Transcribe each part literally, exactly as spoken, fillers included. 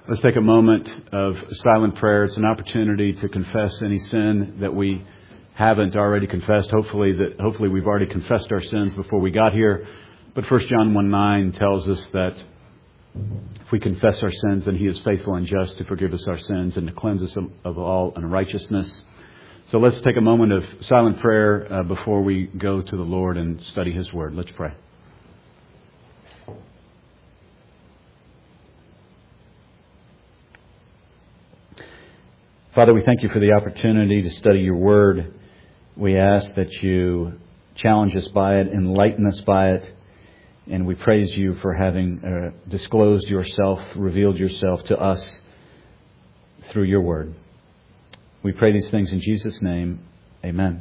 Let's take a moment of silent prayer. It's an opportunity to confess any sin that we haven't already confessed. Hopefully that hopefully we've already confessed our sins before we got here. But First John one nine tells us that if we confess our sins, then He is faithful and just to forgive us our sins and to cleanse us of all unrighteousness. So let's take a moment of silent prayer uh, before we go to the Lord and study His Word. Let's pray. Father, we thank You for the opportunity to study Your Word. We ask that You challenge us by it, enlighten us by it, and we praise You for having uh, disclosed Yourself, revealed Yourself to us through Your Word. We pray these things in Jesus' name. Amen.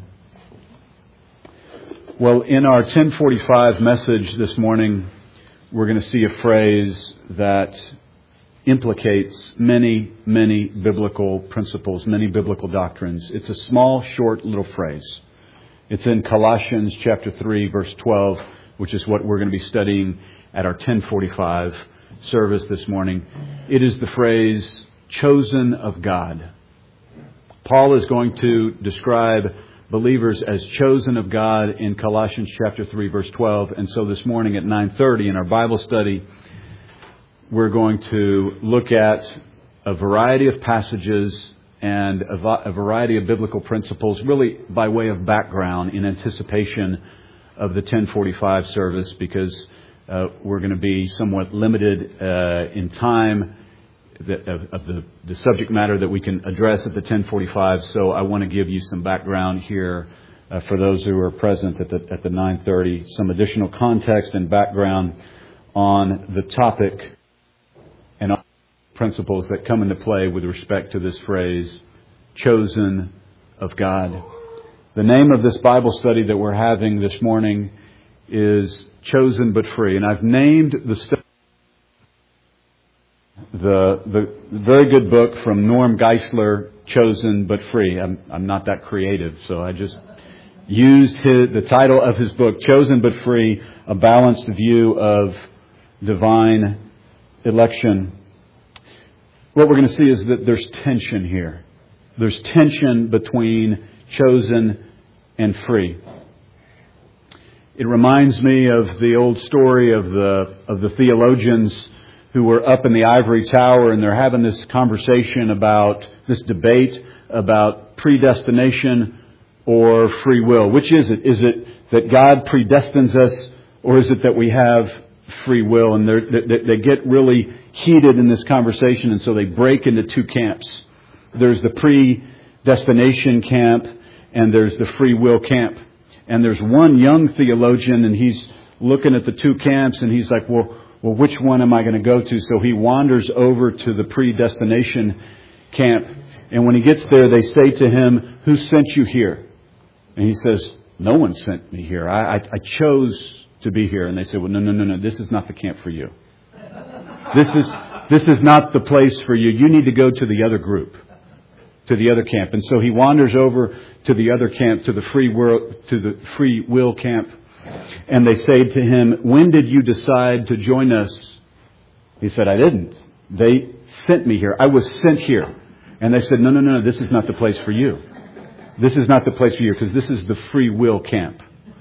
Well, in our ten forty-five message this morning, we're going to see a phrase that implicates many, many biblical principles, many biblical doctrines. It's a small, short little phrase. It's in Colossians chapter three, verse twelve, which is what we're going to be studying at our ten forty-five service this morning. It is the phrase, chosen of God. Paul is going to describe believers as chosen of God in Colossians chapter three, verse twelve. And so this morning at nine thirty in our Bible study, we're going to look at a variety of passages and a, a variety of biblical principles, really by way of background in anticipation of the ten forty-five service, because uh, we're going to be somewhat limited uh, in time that, of, of the, the subject matter that we can address at the ten forty-five. So I want to give you some background here uh, for those who are present at the, at the nine thirty, some additional context and background on the topic and principles that come into play with respect to this phrase, chosen of God. The name of this Bible study that we're having this morning is Chosen But Free. And I've named the study the, the very good book from Norm Geisler, Chosen But Free. I'm, I'm not that creative, so I just used his, the title of his book, Chosen But Free, A Balanced View of Divine Election. What we're going to see is that there's tension here. There's tension between chosen and free. It reminds me of the old story of the of the theologians who were up in the ivory tower, and they're having this conversation about this debate about predestination or free will. Which is it? Is it that God predestines us, or is it that we have free will? And they they get really heated in this conversation, and so they break into two camps. There's the predestination camp, and there's the free will camp. And there's one young theologian, and he's looking at the two camps, and he's like, well, well, which one am I going to go to? So he wanders over to the predestination camp. And when he gets there, they say to him, who sent you here? And he says, no one sent me here. I, I, I chose to be here. And they say, well, no, no, no, no, this is not the camp for you. This is this is not the place for you. You need to go to the other group, to the other camp. And so he wanders over to the other camp, to the free will, to the free will camp. And they say to him, when did you decide to join us? He said, I didn't. They sent me here. I was sent here. And they said, no, no, no, this is not the place for you. This is not the place for you, because this is the free will camp.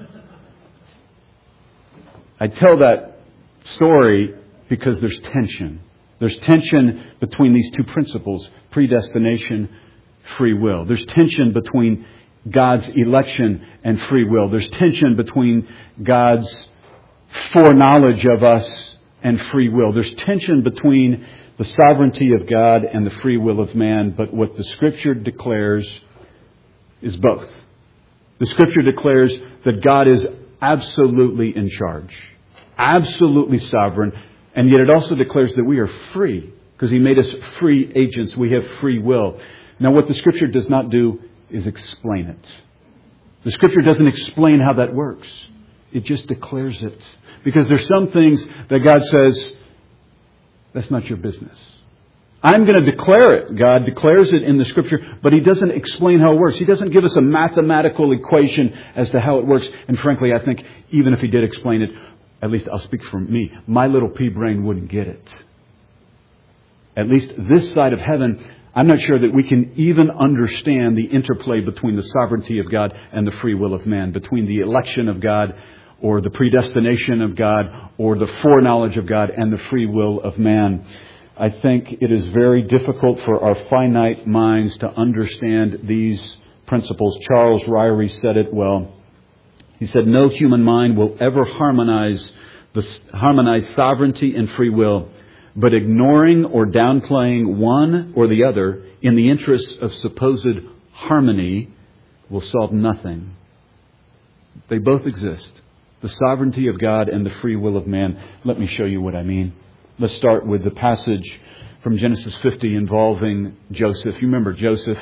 I tell that story because there's tension. There's tension between these two principles, predestination, free will. There's tension between God's election and free will. There's tension between God's foreknowledge of us and free will. There's tension between the sovereignty of God and the free will of man. But what the Scripture declares is both. The Scripture declares that God is absolutely in charge, absolutely sovereign. And yet it also declares that we are free, because He made us free agents. We have free will. Now, what the Scripture does not do is explain it. The Scripture doesn't explain how that works. It just declares it. Because there's some things that God says, that's not your business. I'm going to declare it. God declares it in the Scripture, but He doesn't explain how it works. He doesn't give us a mathematical equation as to how it works. And frankly, I think even if He did explain it, at least I'll speak for me, my little pea brain wouldn't get it. at least this side of heaven, I'm not sure that we can even understand the interplay between the sovereignty of God and the free will of man, between the election of God or the predestination of God or the foreknowledge of God and the free will of man. I think it is very difficult for our finite minds to understand these principles. Charles Ryrie said it well. He said, no human mind will ever harmonize the harmonize sovereignty and free will, but ignoring or downplaying one or the other in the interests of supposed harmony will solve nothing. They both exist. The sovereignty of God and the free will of man. Let me show you what I mean. Let's start with the passage from Genesis fifty involving Joseph. You remember Joseph.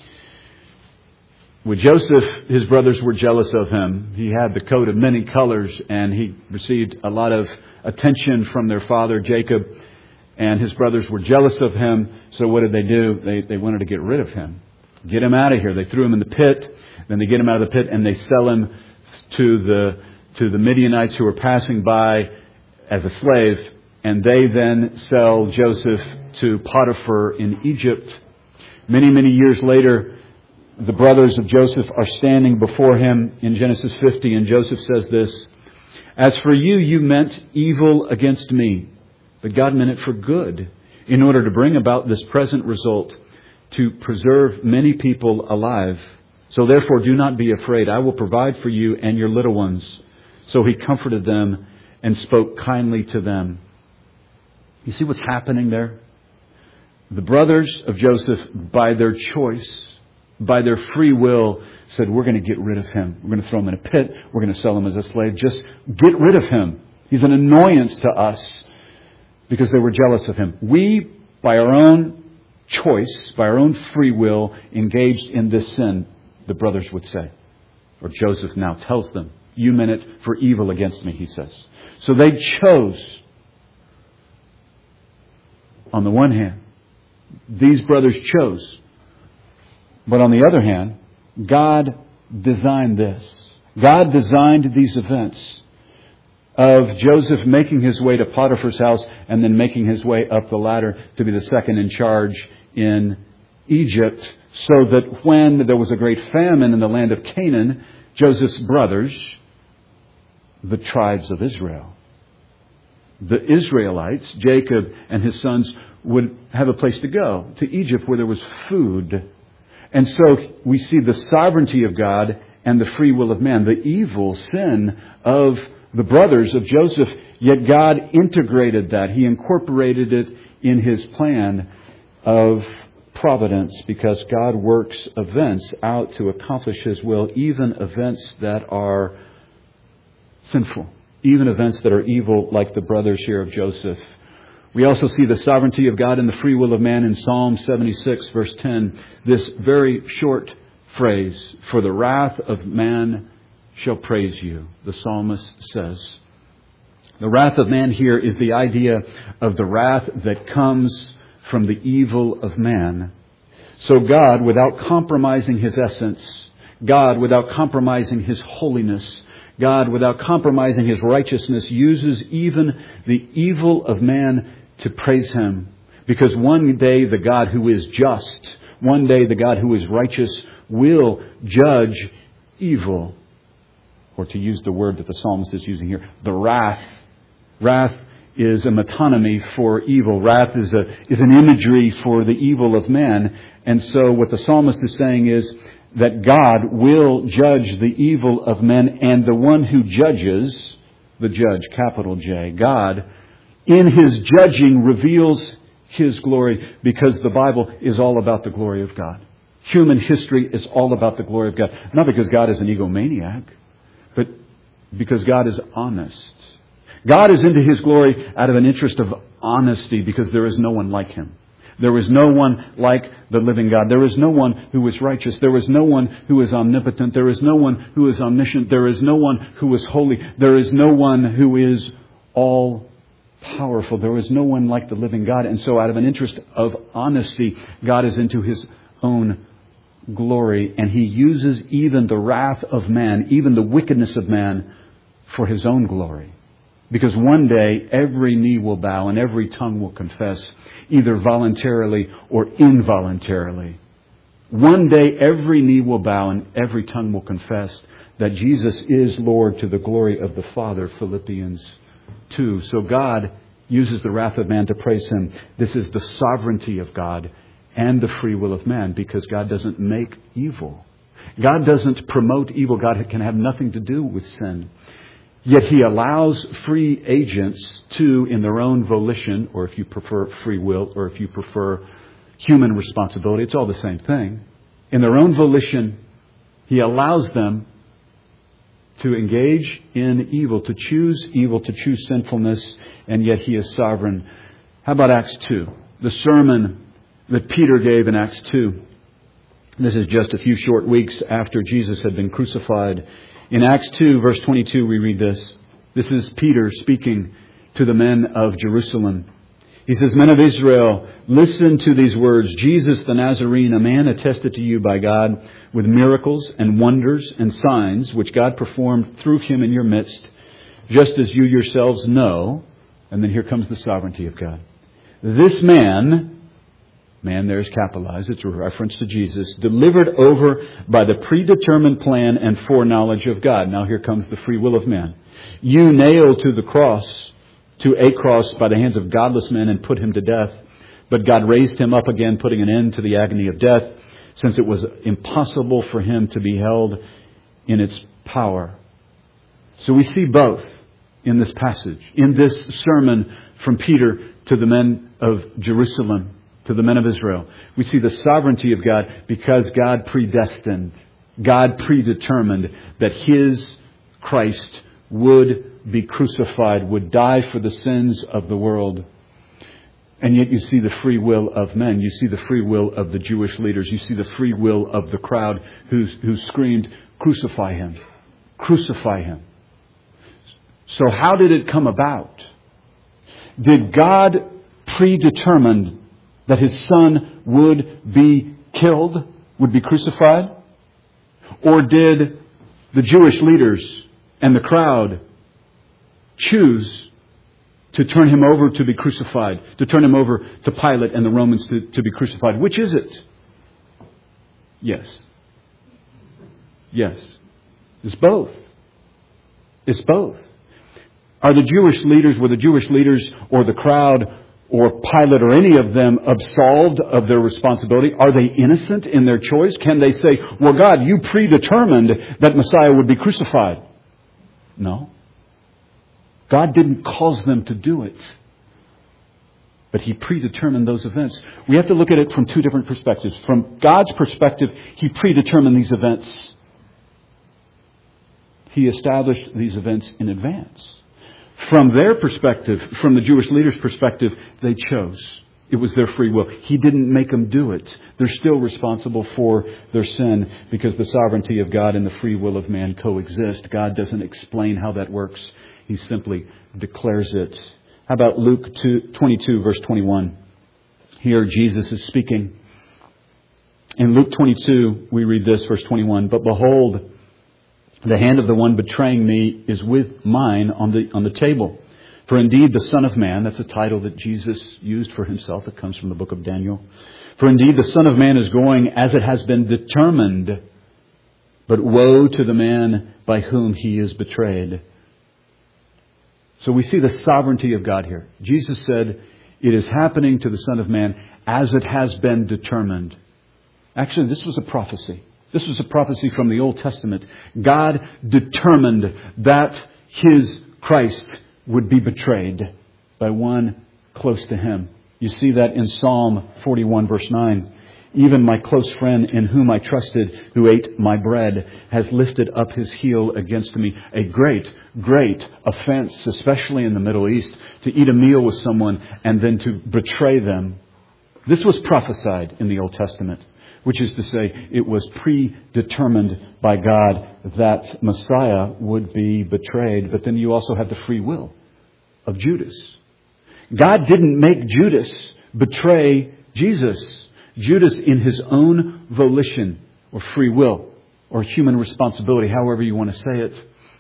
With Joseph, his brothers were jealous of him. He had the coat of many colors and he received a lot of attention from their father, Jacob. And his brothers were jealous of him. So what did they do? They, they wanted to get rid of him. Get him out of here. They threw him in the pit. Then they get him out of the pit and they sell him to the, to the Midianites who were passing by as a slave. And they then sell Joseph to Potiphar in Egypt. Many, many years later, the brothers of Joseph are standing before him in Genesis fifty, and Joseph says this, as for you, you meant evil against me, but God meant it for good, in order to bring about this present result, to preserve many people alive. So therefore, do not be afraid. I will provide for you and your little ones. So he comforted them and spoke kindly to them. You see what's happening there? The brothers of Joseph, by their choice, by their free will, said, we're going to get rid of him. We're going to throw him in a pit. We're going to sell him as a slave. Just get rid of him. He's an annoyance to us, because they were jealous of him. We, by our own choice, by our own free will, engaged in this sin, the brothers would say. Or Joseph now tells them, you meant it for evil against me, he says. So they chose. On the one hand, these brothers chose. But on the other hand, God designed this. God designed these events of Joseph making his way to Potiphar's house and then making his way up the ladder to be the second in charge in Egypt, so that when there was a great famine in the land of Canaan, Joseph's brothers, the tribes of Israel, the Israelites, Jacob and his sons, would have a place to go, to Egypt where there was food. And so we see the sovereignty of God and the free will of man, the evil sin of the brothers of Joseph, yet God integrated that. He incorporated it in his plan of providence, because God works events out to accomplish his will, even events that are sinful, even events that are evil, like the brothers here of Joseph. We also see the sovereignty of God and the free will of man in Psalm seventy-six, verse ten. This very short phrase, for the wrath of man shall praise you, the psalmist says. The wrath of man here is the idea of the wrath that comes from the evil of man. So God, without compromising his essence, God, without compromising his holiness, God, without compromising his righteousness, uses even the evil of man to praise him. Because one day the God who is just, one day the God who is righteous will judge evil. Or to use the word that the psalmist is using here, the wrath. Wrath is a metonymy for evil. Wrath is a is an imagery for the evil of man. And so what the psalmist is saying is that God will judge the evil of men, and the one who judges, the judge, capital J, God, in his judging reveals his glory, because the Bible is all about the glory of God. Human history is all about the glory of God. Not because God is an egomaniac, but because God is honest. God is into his glory out of an interest of honesty, because there is no one like him. There is no one like the living God. There is no one who is righteous. There is no one who is omnipotent. There is no one who is omniscient. There is no one who is holy. There is no one who is all powerful. There is no one like the living God. And so out of an interest of honesty, God is into his own glory. And he uses even the wrath of man, even the wickedness of man, for his own glory. Because one day every knee will bow and every tongue will confess, either voluntarily or involuntarily. One day every knee will bow and every tongue will confess that Jesus is Lord to the glory of the Father, Philippians two. So God uses the wrath of man to praise Him. This is the sovereignty of God and the free will of man, because God doesn't make evil. God doesn't promote evil. God can have nothing to do with sin. Yet He allows free agents to, in their own volition, or if you prefer free will, or if you prefer human responsibility, it's all the same thing. In their own volition, He allows them to engage in evil, to choose evil, to choose sinfulness, and yet He is sovereign. How about Acts two? The sermon that Peter gave in Acts two. This is just a few short weeks after Jesus had been crucified. In Acts two, verse twenty-two, we read this. This is Peter speaking to the men of Jerusalem. He says, "Men of Israel, listen to these words. Jesus the Nazarene, a man attested to you by God with miracles and wonders and signs, which God performed through Him in your midst, just as you yourselves know." And then here comes the sovereignty of God. "This man," man there is capitalized, it's a reference to Jesus, "delivered over by the predetermined plan and foreknowledge of God." Now here comes the free will of man. "You nailed to the cross, to a cross by the hands of godless men, and put Him to death. But God raised Him up again, putting an end to the agony of death, since it was impossible for Him to be held in its power." So we see both in this passage, in this sermon from Peter to the men of Jerusalem, to the men of Israel. We see the sovereignty of God because God predestined, God predetermined that His Christ would be crucified, would die for the sins of the world. And yet you see the free will of men. You see the free will of the Jewish leaders. You see the free will of the crowd who, who screamed, "Crucify Him! Crucify Him!" So how did it come about? Did God predetermine that His Son would be killed, would be crucified? Or did the Jewish leaders and the crowd choose to turn Him over to be crucified, to turn Him over to Pilate and the Romans to, to be crucified? Which is it? Yes. Yes. It's both. It's both. Are the Jewish leaders, were the Jewish leaders or the crowd or Pilate or any of them absolved of their responsibility? Are they innocent in their choice? Can they say, "Well, God, you predetermined that Messiah would be crucified"? No. God didn't cause them to do it. But He predetermined those events. We have to look at it from two different perspectives. From God's perspective, He predetermined these events. He established these events in advance. From their perspective, from the Jewish leaders' perspective, they chose. It was their free will. He didn't make them do it. They're still responsible for their sin because the sovereignty of God and the free will of man coexist. God doesn't explain how that works. He simply declares it. How about Luke twenty-two, verse twenty-one? Here Jesus is speaking. In Luke twenty-two, we read this, verse twenty-one. "But behold, the hand of the one betraying me is with mine on the on the table. For indeed the Son of Man," that's a title that Jesus used for Himself. It comes from the book of Daniel. "For indeed the Son of Man is going as it has been determined. But woe to the man by whom He is betrayed." So we see the sovereignty of God here. Jesus said, "It is happening to the Son of Man as it has been determined." Actually, this was a prophecy. This was a prophecy from the Old Testament. God determined that His Christ would be betrayed by one close to Him. You see that in Psalm forty-one, verse nine. "Even my close friend in whom I trusted, who ate my bread, has lifted up his heel against me." A great, great offense, especially in the Middle East, to eat a meal with someone and then to betray them. This was prophesied in the Old Testament, which is to say, it was predetermined by God that Messiah would be betrayed. But then you also have the free will of Judas. God didn't make Judas betray Jesus. Judas, in his own volition or free will or human responsibility, however you want to say it,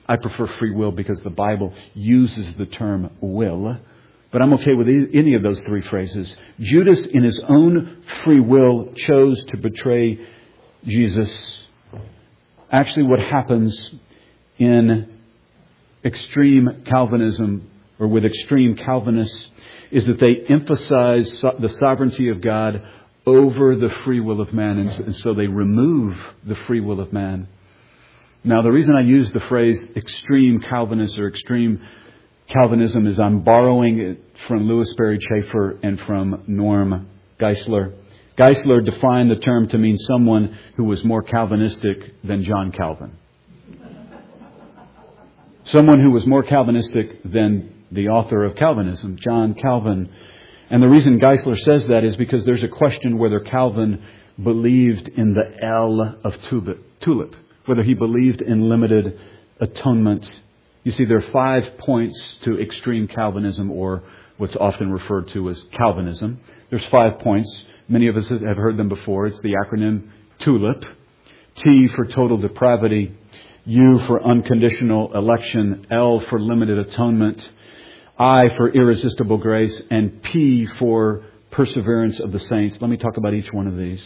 I prefer free will because the Bible uses the term will. But I'm okay with any of those three phrases. Judas, in his own free will, chose to betray Jesus. Actually, what happens in extreme Calvinism, or with extreme Calvinists, is that they emphasize the sovereignty of God over the free will of man. And so they remove the free will of man. Now, the reason I use the phrase extreme Calvinist or extreme Calvinism is I'm borrowing it from Louis Berry Chafer and from Norm Geisler. Geisler defined the term to mean someone who was more Calvinistic than John Calvin. Someone who was more Calvinistic than the author of Calvinism, John Calvin. And the reason Geisler says that is because there's a question whether Calvin believed in the L of tulip, whether he believed in limited atonement. You see, there are five points to extreme Calvinism, or what's often referred to as Calvinism. There's five points. Many of us have heard them before. It's the acronym TULIP. T for total depravity. U for unconditional election. L for limited atonement. I for irresistible grace. And P for perseverance of the saints. Let me talk about each one of these.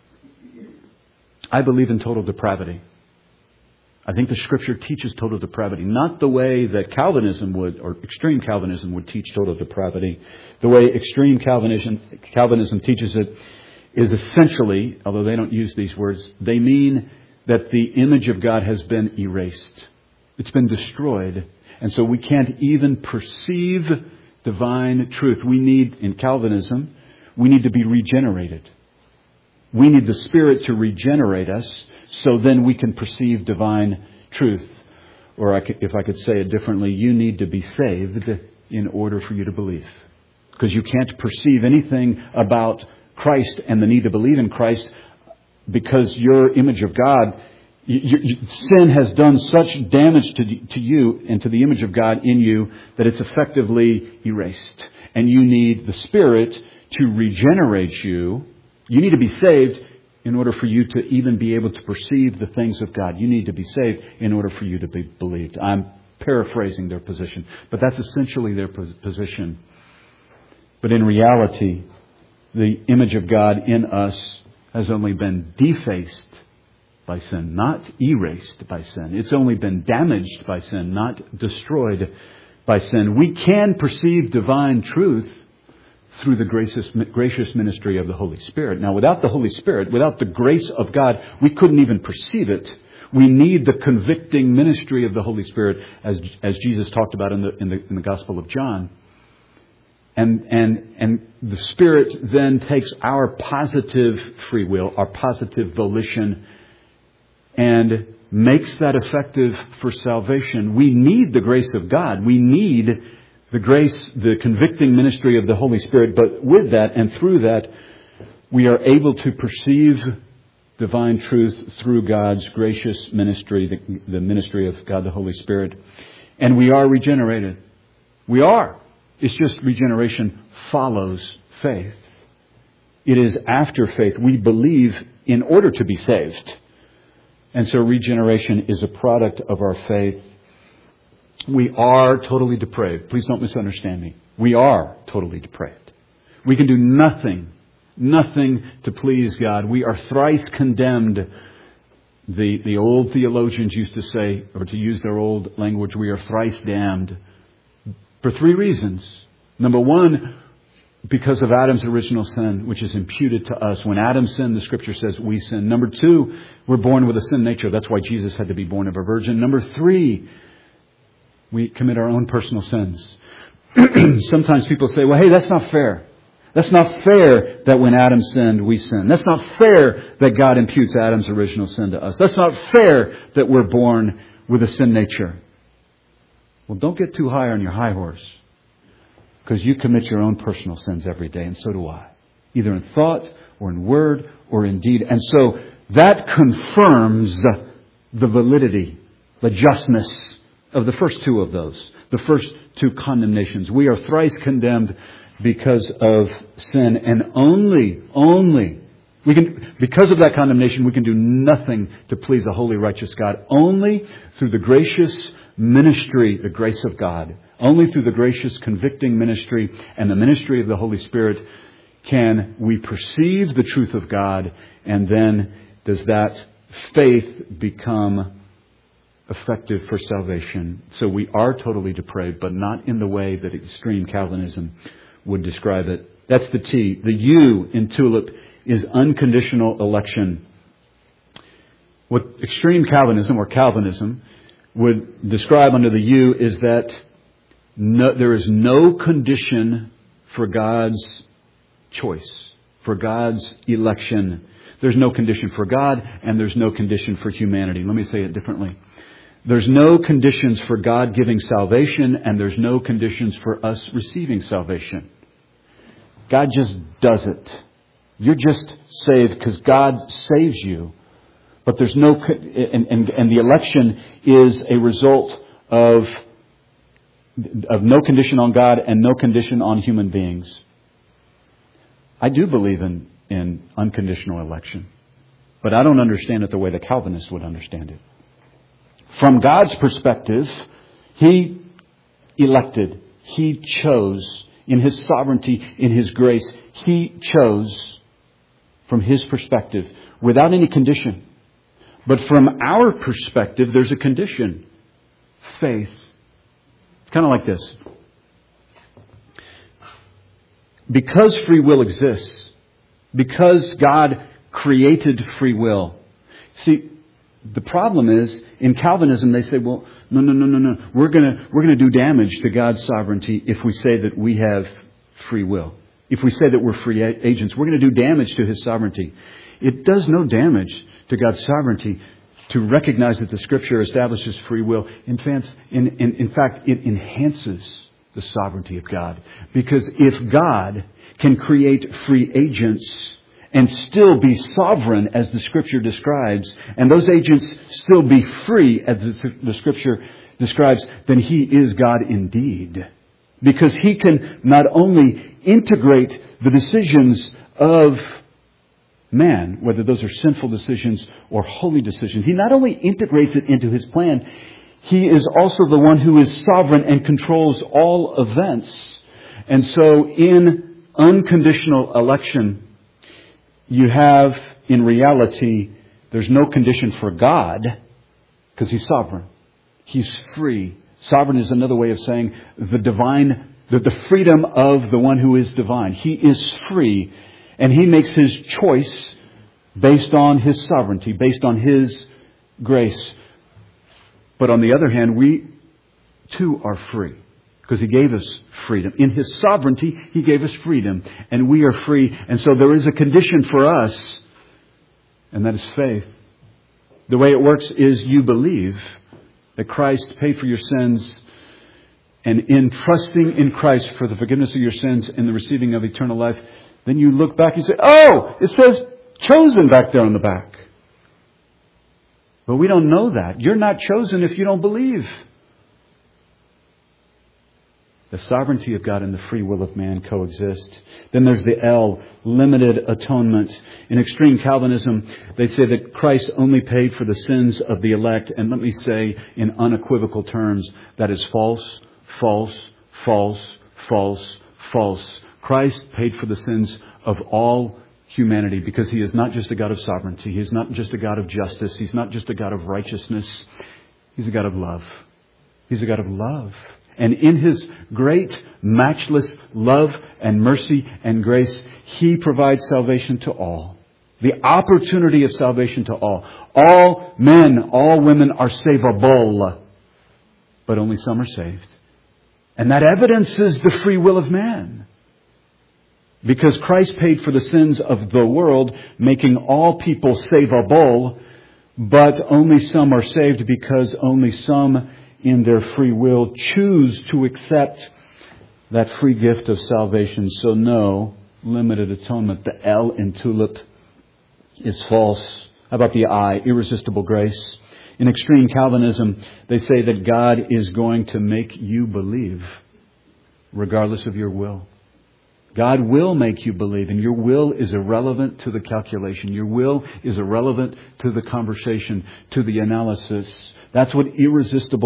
I believe in total depravity. I think the Scripture teaches total depravity. Not the way that Calvinism would, or extreme Calvinism would teach total depravity. The way extreme Calvinism, Calvinism teaches it is essentially, although they don't use these words, they mean that the image of God has been erased. It's been destroyed. And so we can't even perceive divine truth. We need, in Calvinism, we need to be regenerated. We need the Spirit to regenerate us so then we can perceive divine truth. Or I could, if I could say it differently, you need to be saved in order for you to believe. Because you can't perceive anything about Christ and the need to believe in Christ because your image of God, you, you, sin has done such damage to, to you and to the image of God in you that it's effectively erased. And you need the Spirit to regenerate you. You need to be saved in order for you to even be able to perceive the things of God. You need to be saved in order for you to be believed. I'm paraphrasing their position, but that's essentially their position. But in reality, the image of God in us has only been defaced by sin, not erased by sin. It's only been damaged by sin, not destroyed by sin. We can perceive divine truth through the gracious, gracious ministry of the Holy Spirit. Now, without the Holy Spirit, without the grace of God, we couldn't even perceive it. We need the convicting ministry of the Holy Spirit, as as Jesus talked about in the in the, in the Gospel of John. And and and the Spirit then takes our positive free will, our positive volition, and makes that effective for salvation. We need the grace of God. We need the grace, the convicting ministry of the Holy Spirit. But with that and through that, we are able to perceive divine truth through God's gracious ministry, the, the ministry of God the Holy Spirit. And we are regenerated. We are. It's just regeneration follows faith. It is after faith. We believe in order to be saved. And so regeneration is a product of our faith. We are totally depraved. Please don't misunderstand me. We are totally depraved. We can do nothing, nothing to please God. We are thrice condemned. The, the old theologians used to say, or to use their old language, we are thrice damned for three reasons. Number one, because of Adam's original sin, which is imputed to us. When Adam sinned, the Scripture says we sin. Number two, we're born with a sin nature. That's why Jesus had to be born of a virgin. Number three, we commit our own personal sins. Sometimes people say, well, hey, that's not fair. That's not fair that when Adam sinned, we sinned. That's not fair that God imputes Adam's original sin to us. That's not fair that we're born with a sin nature. Well, don't get too high on your high horse, because you commit your own personal sins every day, and so do I. Either in thought or in word or in deed. And so that confirms the validity, the justness of the first two of those, the first two condemnations. We are thrice condemned because of sin, and only, only, we can, because of that condemnation, we can do nothing to please a holy, righteous God. Only through the gracious ministry, the grace of God. Only through the gracious convicting ministry and the ministry of the Holy Spirit can we perceive the truth of God, and then does that faith become effective for salvation. So we are totally depraved, but not in the way that extreme Calvinism would describe it. That's the T. The U in TULIP is unconditional election. What extreme Calvinism or Calvinism would describe under the U is that no, there is no condition for God's choice, for God's election. There's no condition for God, and there's no condition for humanity. Let me say it differently. There's no conditions for God giving salvation, and there's no conditions for us receiving salvation. God just does it. You're just saved because God saves you. But there's no, and, and, and the election is a result of, of no condition on God and no condition on human beings. I do believe in, in unconditional election, but I don't understand it the way the Calvinists would understand it. From God's perspective, He elected, He chose, in His sovereignty, in His grace, He chose from His perspective without any condition. But from our perspective, there's a condition. Faith. It's kind of like this. Because free will exists, because God created free will. See, the problem is, in Calvinism, they say, well, no, no, no, no, no. We're gonna, we're gonna do damage to God's sovereignty if we say that we have free will. If we say that we're free agents, we're gonna do damage to His sovereignty. It does no damage to God's sovereignty to recognize that the Scripture establishes free will. In fact, in, in, in fact, it enhances the sovereignty of God. Because if God can create free agents and still be sovereign, as the Scripture describes, and those agents still be free, as the Scripture describes, then He is God indeed. Because He can not only integrate the decisions of man, whether those are sinful decisions or holy decisions, He not only integrates it into His plan, He is also the one who is sovereign and controls all events. And so in unconditional election, you have, in reality, there's no condition for God because He's sovereign. He's free. Sovereign is another way of saying the divine, the, the freedom of the one who is divine. He is free, and He makes His choice based on His sovereignty, based on His grace. But on the other hand, we too are free because He gave us freedom. In His sovereignty, He gave us freedom, and we are free. And so there is a condition for us, and that is faith. The way it works is you believe that Christ paid for your sins, and in trusting in Christ for the forgiveness of your sins and the receiving of eternal life, then you look back and you say, oh, it says chosen back there on the back. But we don't know that. You're not chosen if you don't believe. The sovereignty of God and the free will of man coexist. Then there's the L, limited atonement. In extreme Calvinism, they say that Christ only paid for the sins of the elect. And let me say in unequivocal terms, that is false, false, false, false, false. Christ paid for the sins of all humanity because He is not just a God of sovereignty. He is not just a God of justice. He's not just a God of righteousness. He's a God of love. He's a God of love. And in His great, matchless love and mercy and grace, He provides salvation to all. The opportunity of salvation to all. All men, all women are savable, but only some are saved. And that evidences the free will of man. Because Christ paid for the sins of the world, making all people savable, but only some are saved because only some in their free will choose to accept that free gift of salvation. So no, limited atonement. The L in TULIP is false. How about the I? Irresistible grace. In extreme Calvinism, they say that God is going to make you believe regardless of your will. God will make you believe, and your will is irrelevant to the calculation. Your will is irrelevant to the conversation, to the analysis. That's what irresistible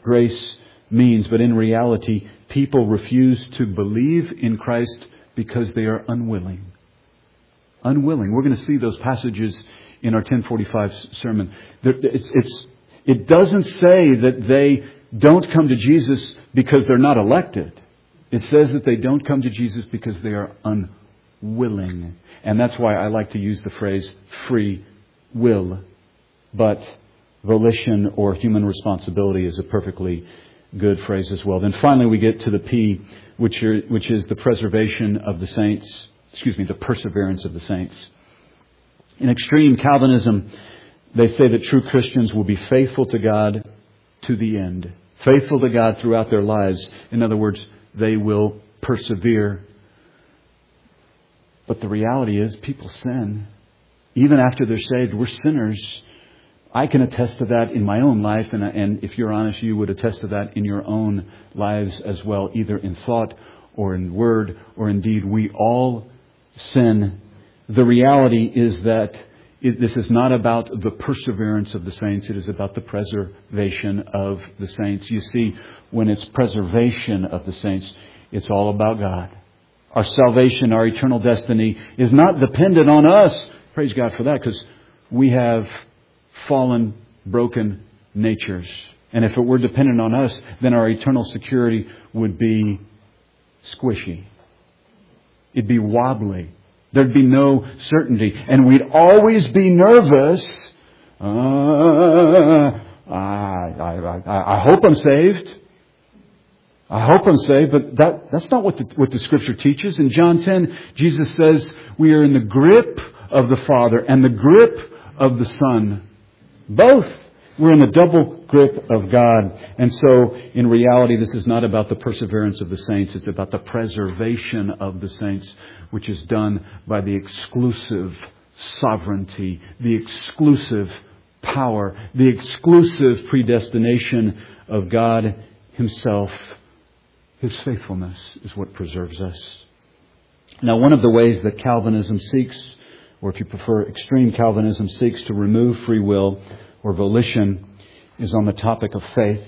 grace means. But in reality, people refuse to believe in Christ because they are unwilling. Unwilling. We're going to see those passages in our ten forty-five sermon. It's, it's, it doesn't say that they don't come to Jesus because they're not elected. It says that they don't come to Jesus because they are unwilling. And that's why I like to use the phrase free will. But volition or human responsibility is a perfectly good phrase as well. Then finally we get to the P, which, are, which is the preservation of the saints. Excuse me, the perseverance of the saints. In extreme Calvinism, they say that true Christians will be faithful to God to the end. Faithful to God throughout their lives. In other words, they will persevere. But the reality is, people sin. Even after they're saved, we're sinners. I can attest to that in my own life. And, and if you're honest, you would attest to that in your own lives as well. Either in thought or in word or in deed. We all sin. The reality is that it, this is not about the perseverance of the saints. It is about the preservation of the saints. You see, when it's preservation of the saints, it's all about God. Our salvation, our eternal destiny is not dependent on us. Praise God for that, because we have fallen, broken natures. And if it were dependent on us, then our eternal security would be squishy. It'd be wobbly. There'd be no certainty. And we'd always be nervous. Uh, I, I, I, I hope I'm saved. I hope I'm saved. But that, that's not what the, what the Scripture teaches. In John ten, Jesus says we are in the grip of the Father and the grip of the Son. Both. We're in the double grip of God. And so, in reality, this is not about the perseverance of the saints. It's about the preservation of the saints, which is done by the exclusive sovereignty, the exclusive power, the exclusive predestination of God Himself. His faithfulness is what preserves us. Now, one of the ways that Calvinism seeks, or if you prefer, extreme Calvinism seeks to remove free will or volition, is on the topic of faith.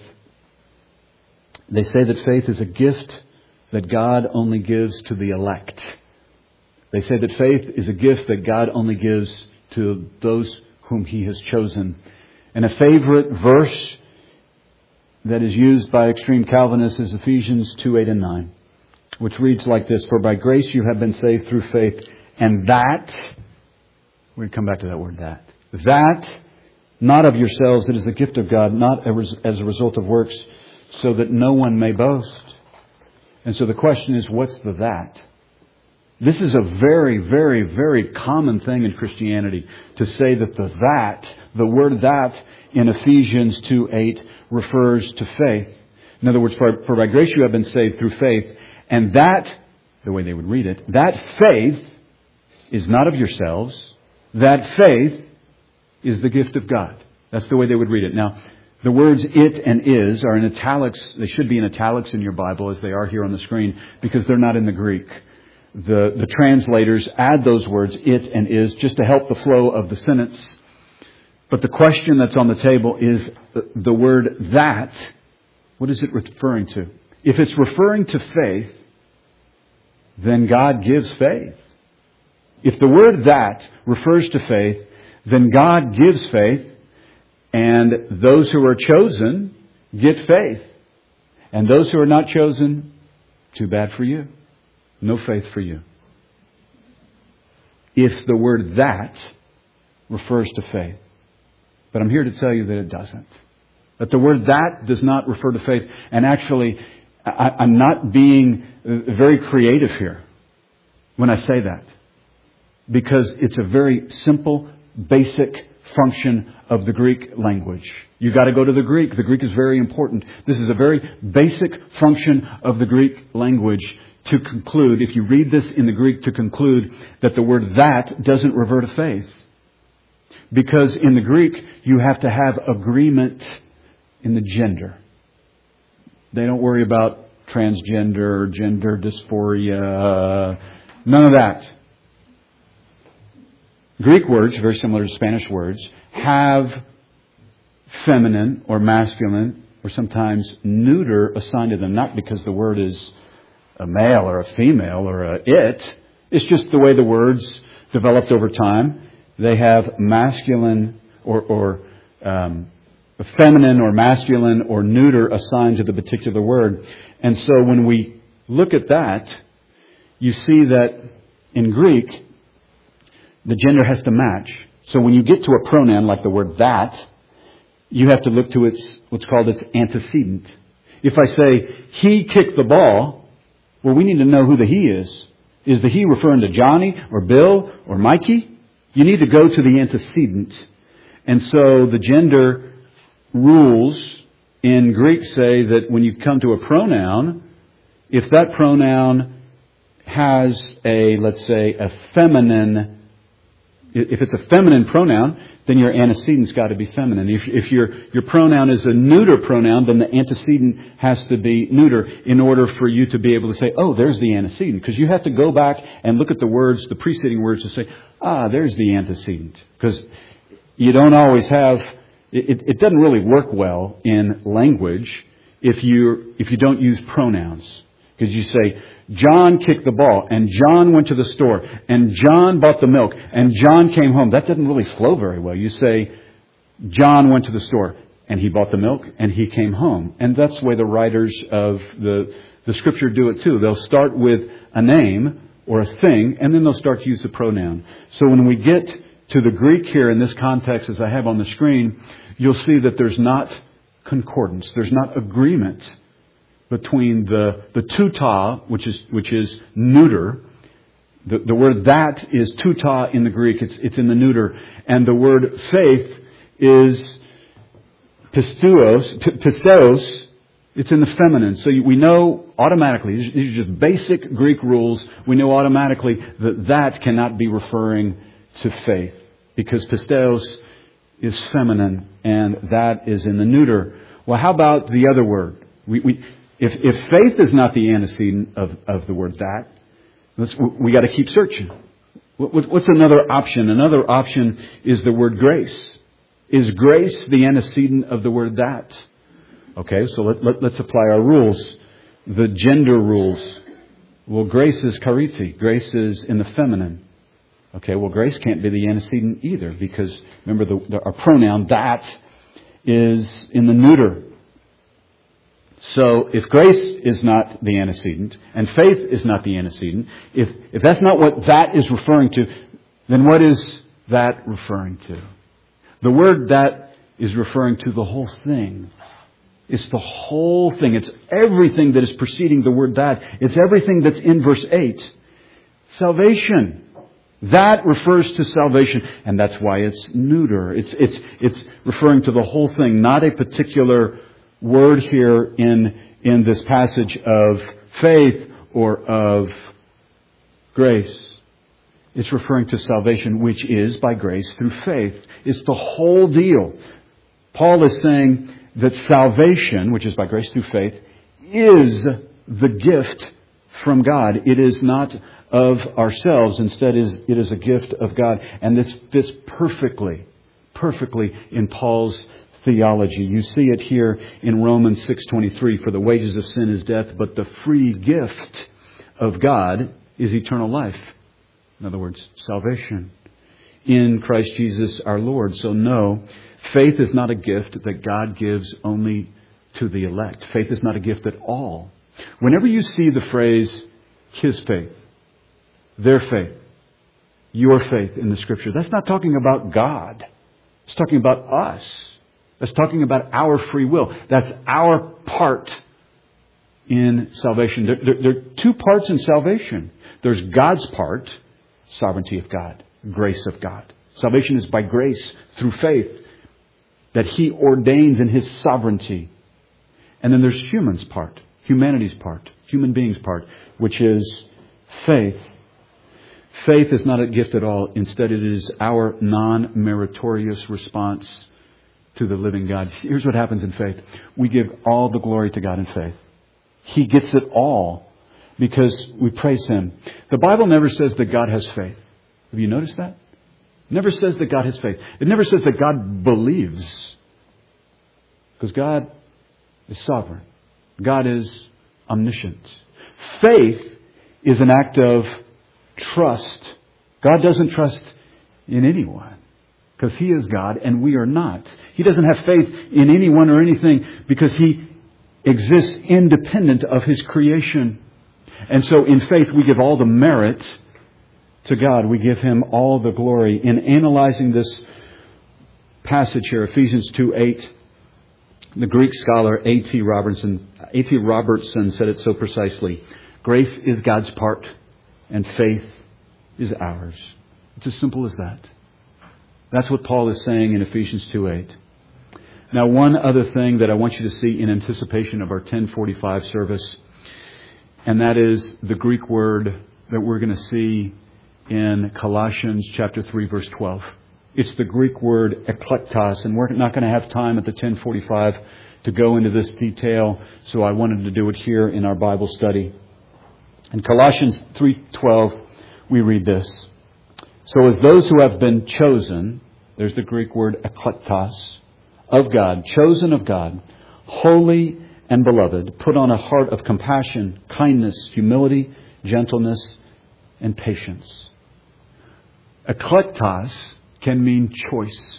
They say that faith is a gift that God only gives to the elect. They say that faith is a gift that God only gives to those whom He has chosen. And a favorite verse that is used by extreme Calvinists is Ephesians two, eight and nine, which reads like this: For by grace you have been saved through faith, and that, we're going to come back to that word, that, that, not of yourselves, it is a gift of God, not as a result of works, so that no one may boast. And so the question is, what's the that? This is a very, very, very common thing in Christianity, to say that the that, the word that in Ephesians two, eight refers to faith. In other words, for, for by grace you have been saved through faith, and that, the way they would read it, that faith is not of yourselves, that faith is the gift of God. That's the way they would read it. Now, the words it and is are in italics. They should be in italics in your Bible, as they are here on the screen, because they're not in the Greek. The, the translators add those words, it and is, just to help the flow of the sentence. But the question that's on the table is the, the word that. What is it referring to? If it's referring to faith, then God gives faith. If the word that refers to faith, then God gives faith, and those who are chosen get faith. And those who are not chosen, too bad for you. No faith for you. If the word that refers to faith. But I'm here to tell you that it doesn't. That the word that does not refer to faith. And actually, I, I'm not being very creative here when I say that. Because it's a very simple, basic function of the Greek language. You got to go to the Greek. The Greek is very important. This is a very basic function of the Greek language to conclude, if you read this in the Greek, to conclude that the word that doesn't refer to faith. Because in the Greek, you have to have agreement in the gender. They don't worry about transgender, gender dysphoria, none of that. Greek words, very similar to Spanish words, have feminine or masculine or sometimes neuter assigned to them, not because the word is a male or a female or a it. It's just the way the words developed over time. They have masculine or, or um, feminine or masculine or neuter assigned to the particular word. And so when we look at that, you see that in Greek, the gender has to match. So when you get to a pronoun like the word that, you have to look to its what's called its antecedent. If I say, he kicked the ball, well, we need to know who the he is. Is the he referring to Johnny or Bill or Mikey? You need to go to the antecedent. And so the gender rules in Greek say that when you come to a pronoun, if that pronoun has a, let's say, a feminine, if it's a feminine pronoun, then your antecedent's got to be feminine. If, if your, your pronoun is a neuter pronoun, then the antecedent has to be neuter in order for you to be able to say, oh, there's the antecedent. Because you have to go back and look at the words, the preceding words, to say, ah, there's the antecedent. Because you don't always have, it, it doesn't really work well in language if you if you don't use pronouns. Because you say, John kicked the ball, and John went to the store, and John bought the milk, and John came home. That doesn't really flow very well. You say, John went to the store, and he bought the milk, and he came home. And that's the way the writers of the, the Scripture do it too. They'll start with a name or a thing, and then they'll start to use the pronoun. So when we get to the Greek here in this context, as I have on the screen, you'll see that there's not concordance. There's not agreement between the, the tuta, which is, which is neuter. The, the word that is tuta in the Greek. It's, it's in the neuter. And the word faith is pisteos, pisteos. It's in the feminine. So we know automatically, these are just basic Greek rules. We know automatically that that cannot be referring to faith, because pisteos is feminine and that is in the neuter. Well, how about the other word? We, we If, if faith is not the antecedent of, of the word that, let's, we got to keep searching. What, what's another option? Another option is the word grace. Is grace the antecedent of the word that? Okay, so let, let, let's apply our rules. The gender rules. Well, grace is chariti. Grace is in the feminine. Okay, well, grace can't be the antecedent either, because remember the, the our pronoun that is in the neuter. So if grace is not the antecedent and faith is not the antecedent, if, if that's not what that is referring to, then what is that referring to? The word that is referring to the whole thing. It's the whole thing. It's everything that is preceding the word that. It's everything that's in verse eight. Salvation. That refers to salvation, and that's why it's neuter. It's, it's, it's referring to the whole thing, not a particular word here in in this passage of faith or of grace. It's referring to salvation, which is by grace through faith. It's the whole deal. Paul is saying that salvation, which is by grace through faith, is the gift from God. It is not of ourselves. Instead, it is a gift of God. And this fits perfectly, perfectly in Paul's theology. You see it here in Romans six twenty-three. For the wages of sin is death, but the free gift of God is eternal life. In other words, salvation in Christ Jesus our Lord. So no, faith is not a gift that God gives only to the elect. Faith is not a gift at all. Whenever you see the phrase, his faith, their faith, your faith in the Scripture, that's not talking about God. It's talking about us. That's talking about our free will. That's our part in salvation. There, there, there are two parts in salvation. There's God's part, sovereignty of God, grace of God. Salvation is by grace through faith that He ordains in His sovereignty. And then there's human's part, humanity's part, human beings' part, which is faith. Faith is not a gift at all. Instead, it is our non-meritorious response to the living God. Here's what happens in faith. We give all the glory to God in faith. He gets it all because we praise Him. The Bible never says that God has faith. Have you noticed that? It never says that God has faith. It never says that God believes. Because God is sovereign. God is omniscient. Faith is an act of trust. God doesn't trust in anyone because He is God and we are not. He doesn't have faith in anyone or anything because He exists independent of His creation. And so in faith we give all the merit to God. We give Him all the glory. In analyzing this passage here, Ephesians two eight, the Greek scholar A T Robertson, A T Robertson said it so precisely. Grace is God's part and faith is ours. It's as simple as that. That's what Paul is saying in Ephesians two eight. Now, one other thing that I want you to see in anticipation of our ten forty-five service, and that is the Greek word that we're going to see in Colossians chapter three, verse twelve. It's the Greek word eklektos, and we're not going to have time at the ten forty-five to go into this detail, so I wanted to do it here in our Bible study. In Colossians three twelve, we read this. So as those who have been chosen, there's the Greek word eklektos, of God, chosen of God, holy and beloved, put on a heart of compassion, kindness, humility, gentleness, and patience. Eklektos can mean choice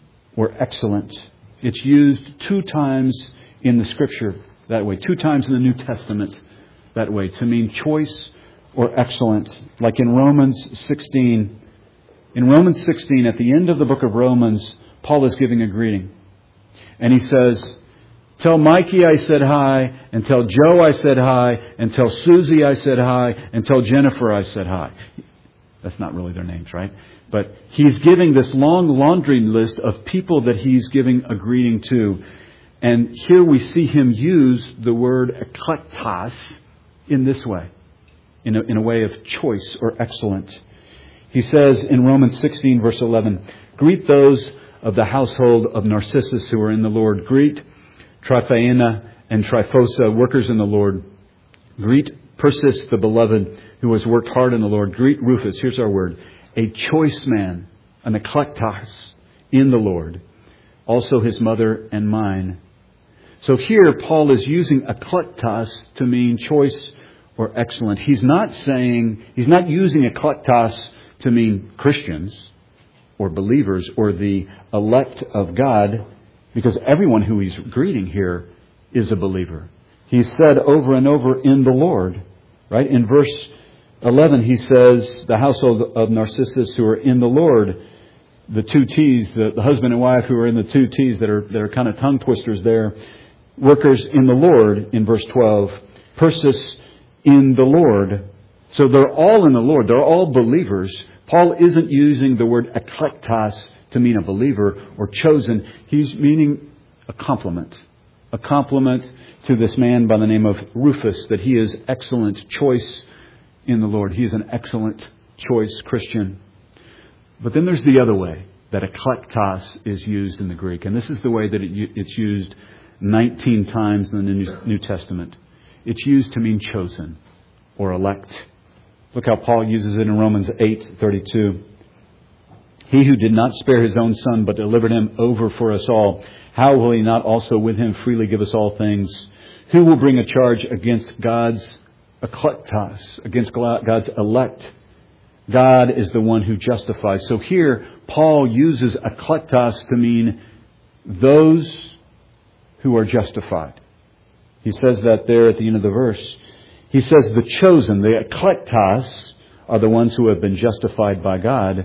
or excellent. It's used two times in the Scripture that way, two times in the New Testament that way, to mean choice or excellent. Like in Romans sixteen. In Romans sixteen, at the end of the book of Romans, Paul is giving a greeting. And he says, tell Mikey I said hi, and tell Joe I said hi, and tell Susie I said hi, and tell Jennifer I said hi. That's not really their names, right? But he's giving this long laundry list of people that he's giving a greeting to. And here we see him use the word eklektos in this way, in a, in a way of choice or excellent. He says in Romans sixteen, verse eleven, greet those of the household of Narcissus who are in the Lord. Greet Tryphena and Tryphosa, workers in the Lord. Greet Persis, the beloved, who has worked hard in the Lord. Greet Rufus, here's our word, a choice man, an eklektos in the Lord. Also his mother and mine. So here Paul is using eklektos to mean choice or excellent. He's not saying, he's not using eklektos to mean Christians or believers or the elect of God, because everyone who he's greeting here is a believer. He's said over and over in the Lord, right? In verse eleven, he says, the household of Narcissus who are in the Lord, the two T's, the, the husband and wife who are in the two T's that are, that are kind of tongue twisters there, workers in the Lord in verse twelve, Persis in the Lord. So they're all in the Lord. They're all believers. Paul isn't using the word eklektos to mean a believer or chosen. He's meaning a compliment. A compliment to this man by the name of Rufus, that he is excellent choice in the Lord. He is an excellent choice Christian. But then there's the other way that eklektos is used in the Greek. And this is the way that it, it's used nineteen times in the New Testament. It's used to mean chosen or elect. Look how Paul uses it in Romans eight thirty-two. He who did not spare his own son, but delivered him over for us all, how will he not also with him freely give us all things? Who will bring a charge against God's eklektos, against God's elect? God is the one who justifies. So here, Paul uses eklektos to mean those who are justified. He says that there at the end of the verse. He says the chosen, the eklektos, are the ones who have been justified by God.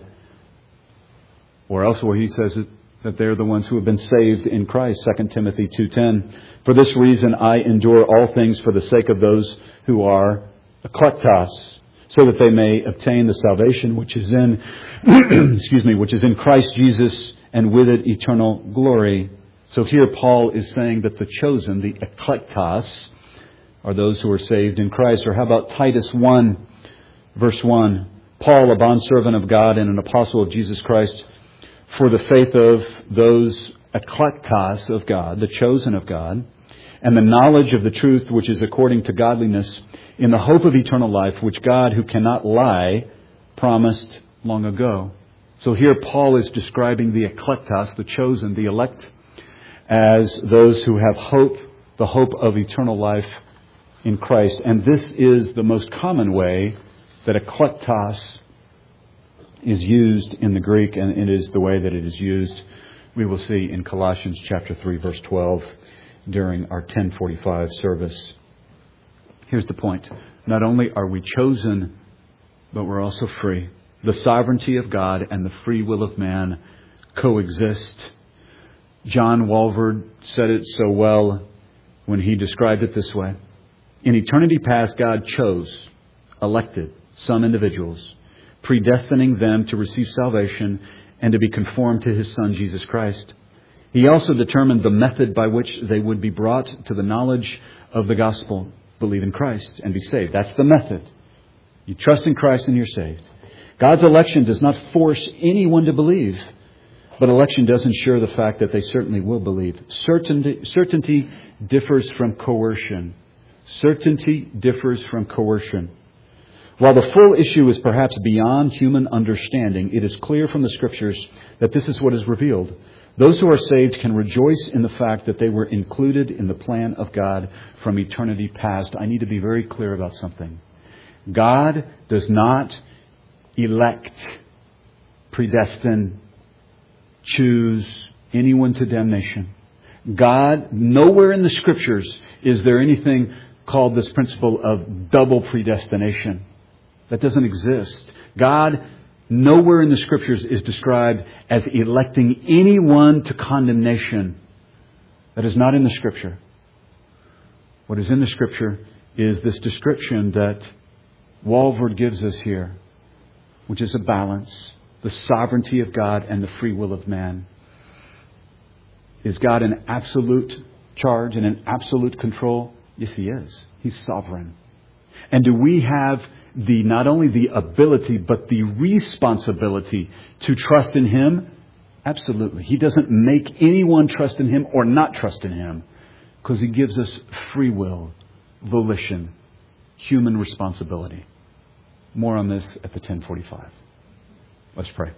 Or elsewhere he says that they're the ones who have been saved in Christ. Second Timothy two ten. For this reason I endure all things for the sake of those who are eklektos, so that they may obtain the salvation which is in excuse me, which is in Christ Jesus, and with it eternal glory. So here Paul is saying that the chosen, the eklektos, are those who are saved in Christ. Or how about Titus one, verse one? Paul, a bondservant of God and an apostle of Jesus Christ, for the faith of those eklektos of God, the chosen of God, and the knowledge of the truth which is according to godliness, in the hope of eternal life, which God, who cannot lie, promised long ago. So here Paul is describing the eklektos, the chosen, the elect, as those who have hope the hope of eternal life in Christ. And this is the most common way that eklektos is used in the Greek, and it is the way that it is used, we will see in Colossians chapter three, verse twelve, during our ten forty-five service. Here's the point. Not only are we chosen, but we're also free. The sovereignty of God and the free will of man coexist. John Walvoord said it so well when he described it this way. In eternity past, God chose, elected some individuals, predestining them to receive salvation and to be conformed to His Son, Jesus Christ. He also determined the method by which they would be brought to the knowledge of the gospel. Believe in Christ and be saved. That's the method. You trust in Christ and you're saved. God's election does not force anyone to believe, but election does ensure the fact that they certainly will believe. Certainty, certainty differs from coercion. Certainty differs from coercion. While the full issue is perhaps beyond human understanding, it is clear from the Scriptures that this is what is revealed. Those who are saved can rejoice in the fact that they were included in the plan of God from eternity past. I need to be very clear about something. God does not elect, predestine, choose anyone to damnation. God, nowhere in the Scriptures is there anything called this principle of double predestination. That doesn't exist. God, nowhere in the Scriptures is described as electing anyone to condemnation. That is not in the Scripture. What is in the Scripture is this description that Walvoord gives us here, which is a balance. The sovereignty of God and the free will of man. Is God in absolute charge and in absolute control? Yes, He is. He's sovereign. And do we have the not only the ability, but the responsibility to trust in Him? Absolutely. He doesn't make anyone trust in Him or not trust in Him, because He gives us free will, volition, human responsibility. More on this at the ten forty-five. Let's pray.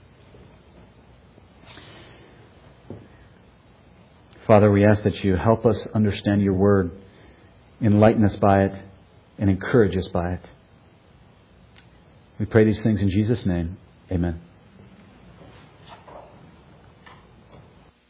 Father, we ask that You help us understand Your Word, enlighten us by it, and encourage us by it. We pray these things in Jesus' name. Amen.